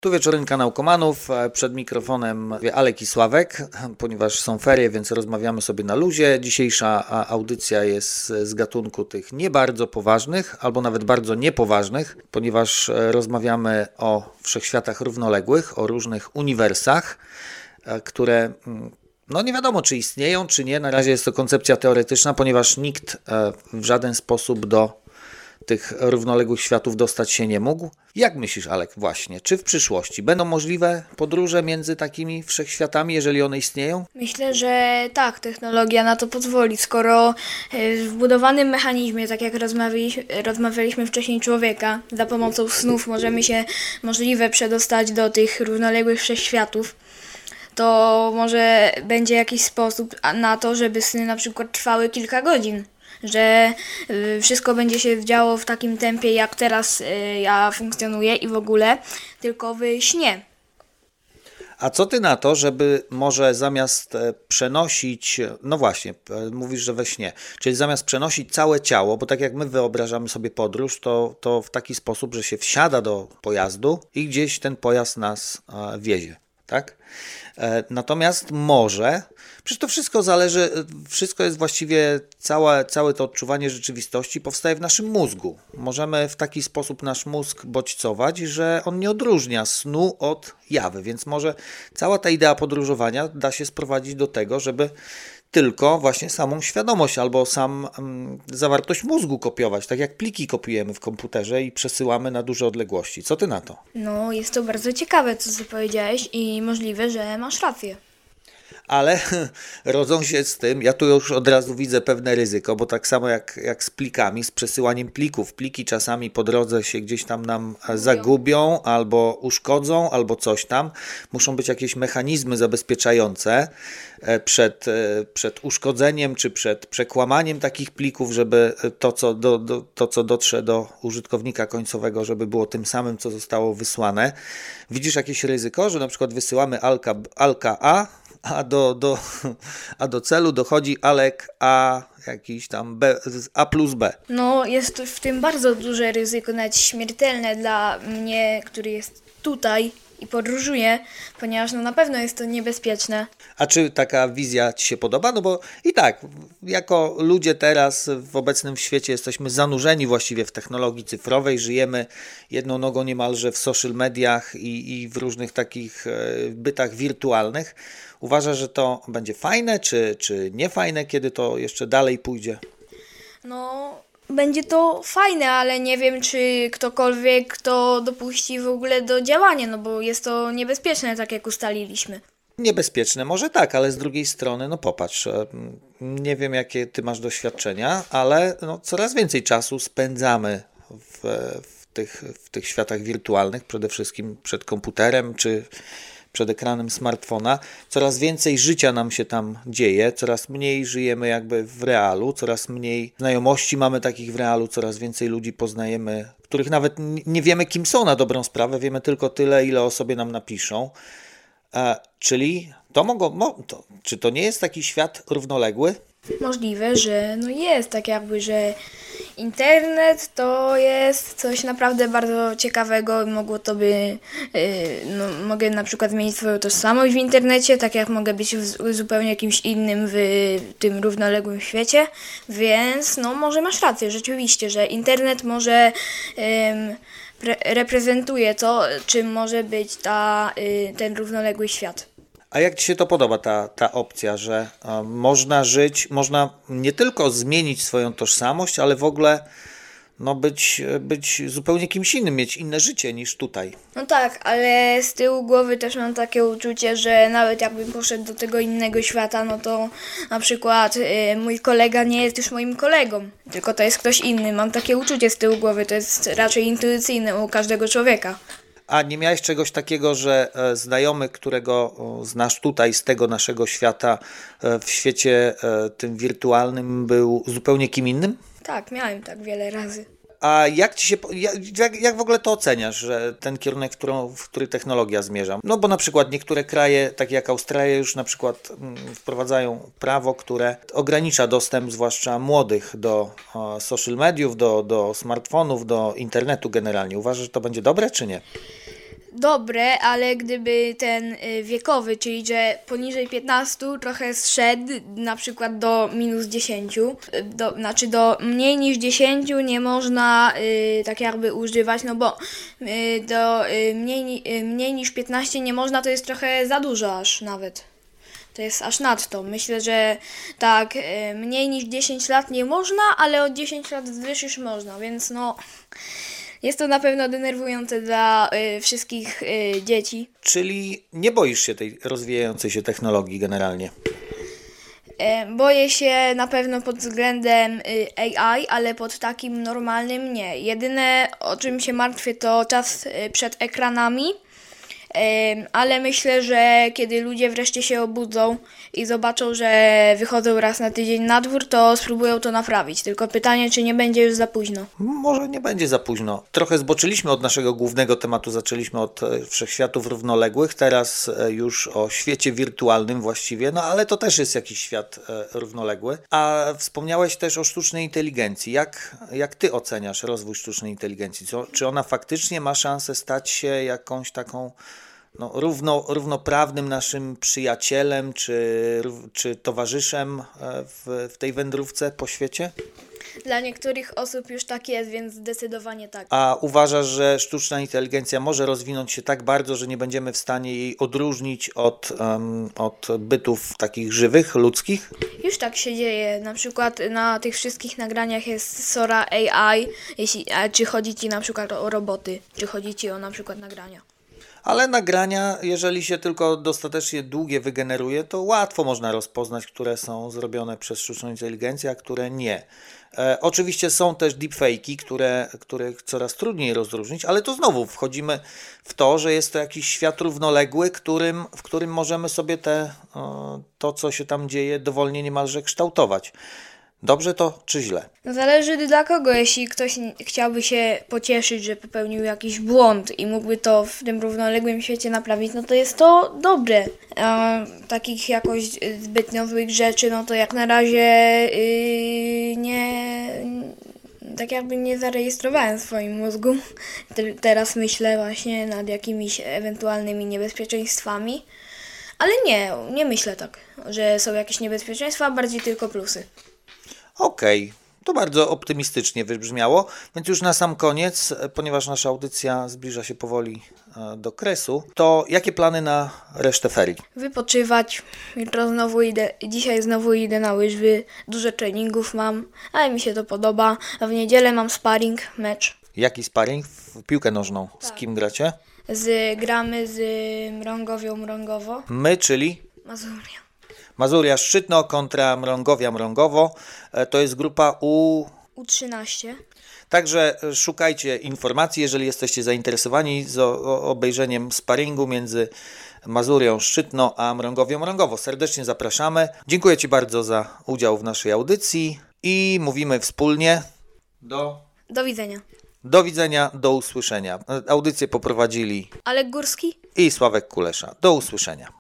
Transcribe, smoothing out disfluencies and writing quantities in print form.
Tu wieczorem Naukomanów, przed mikrofonem Alek i Sławek, ponieważ są ferie, więc rozmawiamy sobie na luzie. Dzisiejsza audycja jest z gatunku tych nie bardzo poważnych, albo nawet bardzo niepoważnych, ponieważ rozmawiamy o wszechświatach równoległych, o różnych uniwersach, które nie wiadomo, czy istnieją, czy nie. Na razie jest to koncepcja teoretyczna, ponieważ nikt w żaden sposób do tych równoległych światów dostać się nie mógł. Jak myślisz, Alek, właśnie, czy w przyszłości będą możliwe podróże między takimi wszechświatami, jeżeli one istnieją? Myślę, że tak, technologia na to pozwoli, skoro w wbudowanym mechanizmie, tak jak rozmawialiśmy wcześniej człowieka, za pomocą snów możemy się możliwe przedostać do tych równoległych wszechświatów, to może będzie jakiś sposób na to, żeby sny na przykład trwały kilka godzin. Że wszystko będzie się działo w takim tempie, jak teraz ja funkcjonuję i w ogóle, tylko w śnie. A co ty na to, żeby może zamiast przenosić, no właśnie, mówisz, że we śnie, czyli zamiast przenosić całe ciało, bo tak jak my wyobrażamy sobie podróż, to w taki sposób, że się wsiada do pojazdu i gdzieś ten pojazd nas wiezie, tak? Natomiast może, przecież to wszystko zależy, wszystko jest właściwie, całe to odczuwanie rzeczywistości powstaje w naszym mózgu. Możemy w taki sposób nasz mózg bodźcować, że on nie odróżnia snu od jawy, więc może cała ta idea podróżowania da się sprowadzić do tego, żeby tylko właśnie samą świadomość albo zawartość mózgu kopiować, tak jak pliki kopiujemy w komputerze i przesyłamy na duże odległości. Co ty na to? No, jest to bardzo ciekawe, co ty powiedziałeś i możliwe, że masz rację. Ale rodzą się z tym, ja tu już od razu widzę pewne ryzyko, bo tak samo jak z plikami, z przesyłaniem plików. Pliki czasami po drodze się gdzieś tam nam zagubią, albo uszkodzą, albo coś tam. Muszą być jakieś mechanizmy zabezpieczające przed uszkodzeniem, czy przed przekłamaniem takich plików, żeby to, co dotrze do użytkownika końcowego, żeby było tym samym, co zostało wysłane. Widzisz jakieś ryzyko, że na przykład wysyłamy Alka A, a do celu dochodzi Alek A, jakiś tam B, A plus B. No, jest w tym bardzo duże ryzyko, nawet śmiertelne dla mnie, który jest tutaj i podróżuje, ponieważ na pewno jest to niebezpieczne. A czy taka wizja ci się podoba? No bo i tak, jako ludzie teraz w obecnym świecie jesteśmy zanurzeni właściwie w technologii cyfrowej, żyjemy jedną nogą niemalże w social mediach i w różnych takich bytach wirtualnych. Uważasz, że to będzie fajne, czy nie fajne, kiedy to jeszcze dalej pójdzie? No, będzie to fajne, ale nie wiem, czy ktokolwiek to dopuści w ogóle do działania, no bo jest to niebezpieczne, tak jak ustaliliśmy. Niebezpieczne może tak, ale z drugiej strony, no popatrz, nie wiem jakie ty masz doświadczenia, ale coraz więcej czasu spędzamy w tych światach wirtualnych, przede wszystkim przed komputerem czy przed ekranem smartfona. Coraz więcej życia nam się tam dzieje, coraz mniej żyjemy jakby w realu, coraz mniej znajomości mamy takich w realu, coraz więcej ludzi poznajemy, których nawet nie wiemy kim są na dobrą sprawę, wiemy tylko tyle, ile o sobie nam napiszą. Czyli czy to nie jest taki świat równoległy? Możliwe, że jest tak jakby, że internet to jest coś naprawdę bardzo ciekawego. Mogę na przykład zmienić swoją tożsamość w internecie, tak jak mogę być zupełnie kimś innym w tym równoległym świecie, więc może masz rację, rzeczywiście, że internet może reprezentuje to, czym może być ten równoległy świat. A jak ci się to podoba, ta opcja, że można żyć, można nie tylko zmienić swoją tożsamość, ale w ogóle być zupełnie kimś innym, mieć inne życie niż tutaj? No tak, ale z tyłu głowy też mam takie uczucie, że nawet jakbym poszedł do tego innego świata, no to na przykład mój kolega nie jest już moim kolegą, tylko to jest ktoś inny. Mam takie uczucie z tyłu głowy, to jest raczej intuicyjne u każdego człowieka. A nie miałeś czegoś takiego, że znajomy, którego znasz tutaj z tego naszego świata, w świecie tym wirtualnym był zupełnie kim innym? Tak, miałem tak wiele razy. A jak w ogóle to oceniasz, że ten kierunek, w który technologia zmierza? No bo na przykład niektóre kraje, takie jak Australia, już na przykład wprowadzają prawo, które ogranicza dostęp zwłaszcza młodych do social mediów, do smartfonów, do internetu generalnie. Uważasz, że to będzie dobre czy nie? dobre, ale gdyby ten wiekowy, czyli że poniżej 15 trochę zszedł na przykład do minus 10, znaczy do mniej niż 10 nie można tak jakby używać, no bo mniej niż 15 nie można, to jest trochę za dużo aż nawet. To jest aż nadto. Myślę, że tak mniej niż 10 lat nie można, ale od 10 lat wzwyż już można, więc no jest to na pewno denerwujące dla wszystkich dzieci. Czyli nie boisz się tej rozwijającej się technologii generalnie? Boję się na pewno pod względem AI, ale pod takim normalnym nie. Jedyne o czym się martwię to czas przed ekranami. Ale myślę, że kiedy ludzie wreszcie się obudzą i zobaczą, że wychodzą raz na tydzień na dwór, to spróbują to naprawić. Tylko pytanie, czy nie będzie już za późno. Może nie będzie za późno. Trochę zboczyliśmy od naszego głównego tematu, zaczęliśmy od wszechświatów równoległych, teraz już o świecie wirtualnym właściwie, no ale to też jest jakiś świat równoległy. A wspomniałeś też o sztucznej inteligencji. Jak ty oceniasz rozwój sztucznej inteligencji? Czy ona faktycznie ma szansę stać się jakąś taką równoprawnym naszym przyjacielem czy towarzyszem w tej wędrówce po świecie? Dla niektórych osób już tak jest, więc zdecydowanie tak. A uważasz, że sztuczna inteligencja może rozwinąć się tak bardzo, że nie będziemy w stanie jej odróżnić od bytów takich żywych, ludzkich? Już tak się dzieje. Na przykład na tych wszystkich nagraniach jest Sora AI, czy chodzi ci na przykład o roboty, czy chodzi ci o na przykład nagrania. Ale nagrania, jeżeli się tylko dostatecznie długie wygeneruje, to łatwo można rozpoznać, które są zrobione przez sztuczną inteligencję, a które nie. Oczywiście są też deepfake'i, które coraz trudniej rozróżnić, ale to znowu wchodzimy w to, że jest to jakiś świat równoległy, w którym możemy sobie to, co się tam dzieje, dowolnie niemalże kształtować. Dobrze to czy źle? Zależy dla kogo. Jeśli ktoś chciałby się pocieszyć, że popełnił jakiś błąd i mógłby to w tym równoległym świecie naprawić, no to jest to dobre. Takich jakoś zbytnio złych rzeczy, no to jak na razie tak jakby nie zarejestrowałem w swoim mózgu. Teraz myślę właśnie nad jakimiś ewentualnymi niebezpieczeństwami. Ale nie myślę tak, że są jakieś niebezpieczeństwa, bardziej tylko plusy. Okej, to bardzo optymistycznie wybrzmiało, więc już na sam koniec, ponieważ nasza audycja zbliża się powoli do kresu, to jakie plany na resztę ferii? Wypoczywać, dzisiaj znowu idę na łyżwy, dużo treningów mam, ale mi się to podoba. A w niedzielę mam sparring, mecz. Jaki sparring? W piłkę nożną. Tak. Z kim gracie? Gramy z Mrągowo. My, czyli? Mazuria. Mazuria Szczytno kontra Mrągowia Mrągowo. To jest grupa U13. Także szukajcie informacji, jeżeli jesteście zainteresowani obejrzeniem sparingu między Mazurią Szczytno a Mrągowią Mrągowo. Serdecznie zapraszamy. Dziękuję Ci bardzo za udział w naszej audycji i mówimy wspólnie Do widzenia. Do widzenia, do usłyszenia. Audycję poprowadzili Alek Górski i Sławek Kulesza. Do usłyszenia.